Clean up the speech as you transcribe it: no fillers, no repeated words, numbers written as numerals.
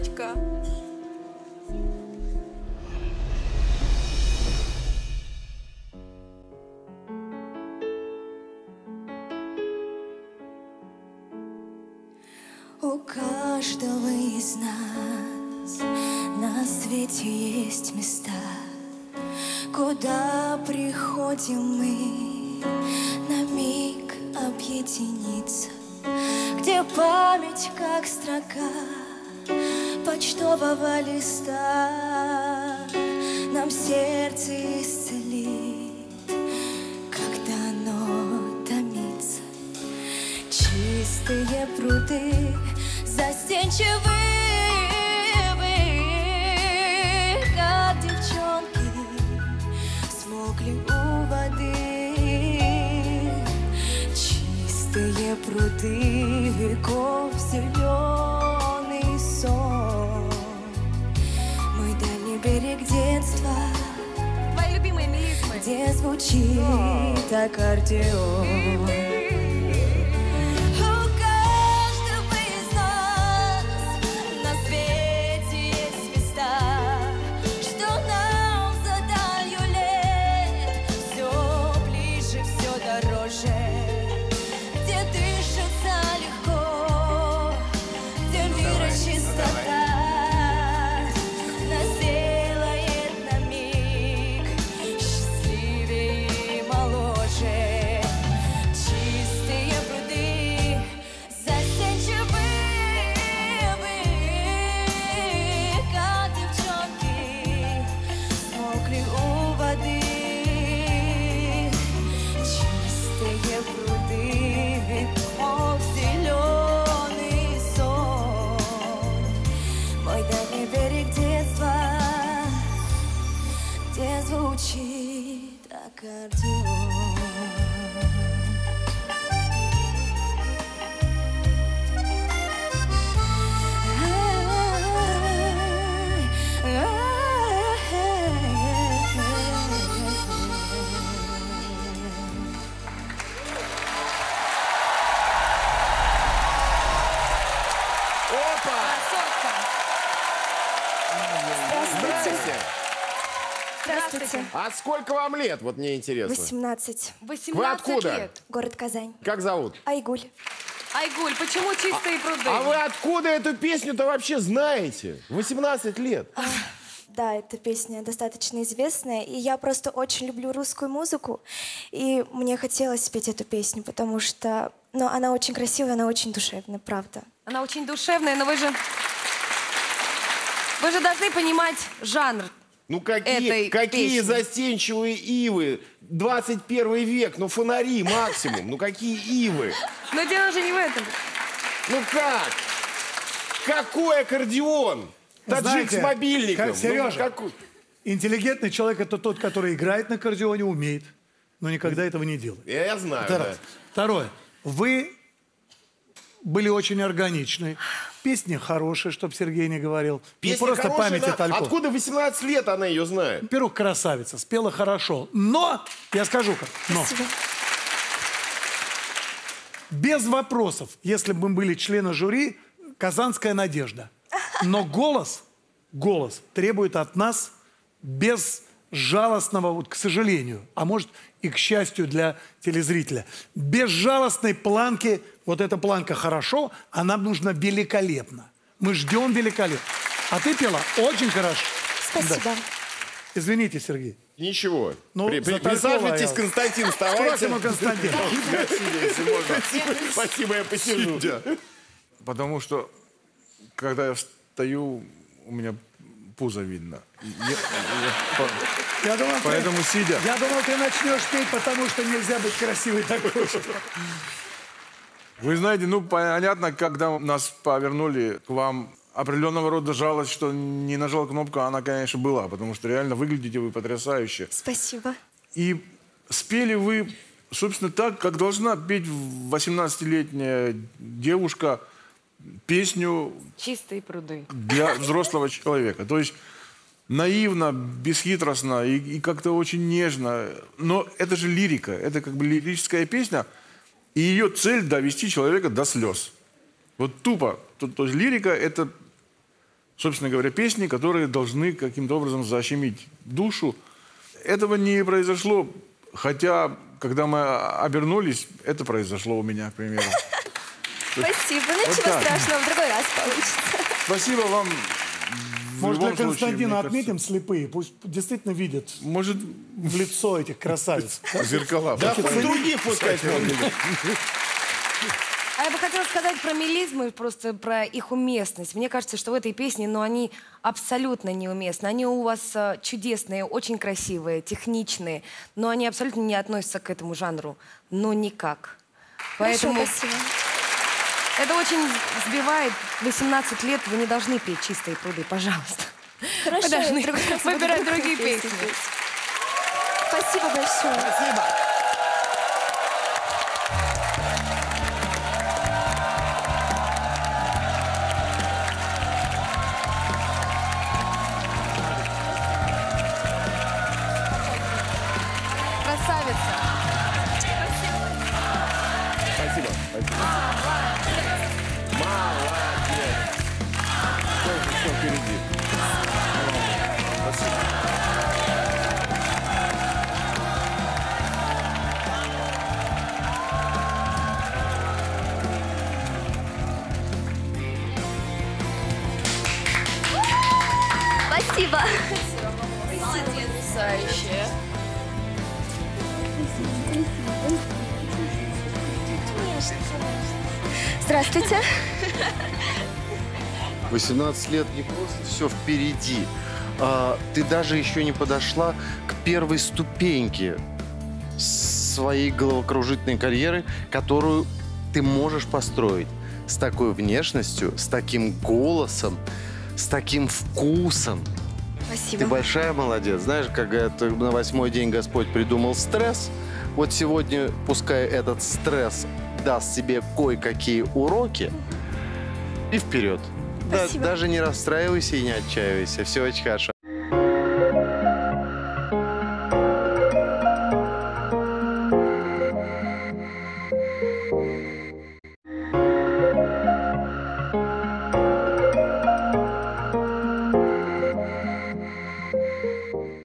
Сонечка. У каждого из нас на свете есть места, куда приходим мы на миг объединиться, где память как строка почтового листа нам сердце исцелит, когда оно томится. Чистые пруды застенчивые, как девчонки, смокли у воды. Чистые пруды веков, зеленый сон, мой дальний берег детства, Твои любимые мелизмы. где звучит аккордеон. Звучит аккордеон. Здравствуйте. Здравствуйте. А сколько вам лет? Вот мне интересно. 18. 18 Вы откуда? лет. Город Казань. Как зовут? Айгуль. Айгуль, почему чистые пруды? А вы откуда эту песню-то вообще знаете? 18 лет. Да, эта песня достаточно известная, и я просто очень люблю русскую музыку, и мне хотелось спеть эту песню, потому что, ну, она очень красивая, она очень душевная, правда. Она очень душевная, но вы же должны понимать жанр. Ну Этой какие песни. застенчивые ивы? 21 век, ну фонари максимум. Ну какие ивы? Но дело же не в этом. Ну как? Какой аккордеон? Таджик Знаете, с мобильником. как, Сережа, какой? интеллигентный человек — это тот, который играет на аккордеоне, умеет, но никогда этого не делает. Я знаю, Это да. раз. Второе. Вы были очень органичны. Песня хорошая, чтобы Сергей не говорил. Песня не просто хорошая, память она- от Талькова. Откуда 18 лет она ее знает? Во-первых, красавица, спела хорошо. Но, я скажу как, но. Спасибо. Без вопросов, если бы мы были члены жюри, «Казанская надежда». Но голос требует от нас безжалостного, вот, к сожалению, а может и к счастью для телезрителя, безжалостной планки. Вот эта планка хорошо, а нам нужно великолепно. Мы ждем великолепно. А ты пела очень хорошо. Спасибо. Да. Извините, Сергей. Ничего. Ну, за Талькова Присаживайтесь, я- Константин, вставайте. Спросим у Константина. Если можно. Спасибо, я посижу. Потому что, когда я встаю, у меня пузо видно. Я думал, Поэтому сидя. Я думал, ты начнешь петь, потому что нельзя быть красивой такой же. Вы знаете, ну, понятно, когда нас повернули к вам, определенного рода жалость, что не нажал кнопку, она, конечно, была, потому что реально выглядите вы потрясающе. Спасибо. И спели вы, собственно, так, как должна петь 18-летняя девушка песню Чистые пруды. для взрослого человека. То есть наивно, бесхитростно и как-то очень нежно. Но это же лирика, это как бы лирическая песня, и ее цель — довести человека до слез. Вот тупо. То есть лирика — это собственно говоря, песни, которые должны каким-то образом защемить душу. Этого не произошло, хотя, когда мы обернулись, это произошло у меня, к примеру. Спасибо, ну Вот ничего так. страшного, в другой раз получится. Спасибо вам. В Может, для любом случае, Константина мне отметим слепые? Пусть действительно видят кажется, может, в лицо этих красавиц. зеркала. Да, хоть других пускай смотрят. А я бы хотела сказать про мелизмы, просто про их уместность. Мне кажется, что в этой песне, ну, они абсолютно неуместны. Они у вас чудесные, очень красивые, техничные, но они абсолютно не относятся к этому жанру. Ну, никак. Хорошо, Поэтому спасибо. это очень сбивает. 18 лет вы не должны петь «Чистые пруды», пожалуйста. Хорошо, Вы должны в другой раз буду выбирать другую другие песню песни. петь. Спасибо большое. Спасибо. Красавица. Спасибо. Спасибо. Молодец. Все впереди. Спасибо. Спасибо. Здравствуйте. 18 лет не просто все впереди. Ты даже еще не подошла к первой ступеньке своей головокружительной карьеры, которую ты можешь построить с такой внешностью, с таким голосом, с таким вкусом. Спасибо. Ты большая молодец. Знаешь, как это на 8-й день Господь придумал стресс, вот сегодня пускай этот стресс даст тебе кое-какие уроки и вперед. Спасибо. Даже не расстраивайся и не отчаивайся. Все очень хорошо.